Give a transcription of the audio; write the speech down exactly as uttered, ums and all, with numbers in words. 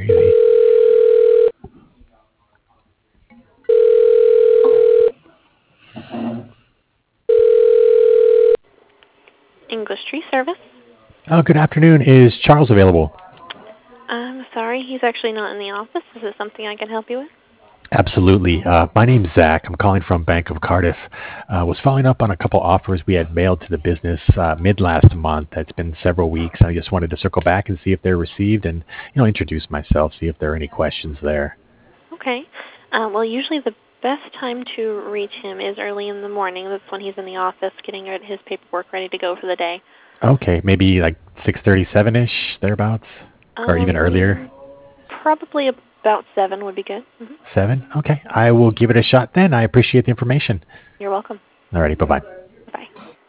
crazy. English Tree Service. Oh, good afternoon. Is Charles available? I'm sorry, he's actually not in the office. Is it something I can help you with? Absolutely. Uh, my name's Zach. I'm calling from Bank of Cardiff. Uh, was following up on a couple offers we had mailed to the business uh, mid last month. It's been several weeks. I just wanted to circle back and see if they're received, and you know, introduce myself, see if there are any questions there. Okay. Uh, well, usually the best time to reach him is early in the morning. That's when he's in the office getting his paperwork ready to go for the day. Okay, maybe like six thirty-seven ish thereabouts, or even earlier. Um, Probably about seven would be good. hmm Seven. Okay, I will give it a shot then. I appreciate the information. You're welcome. Alrighty, bye bye.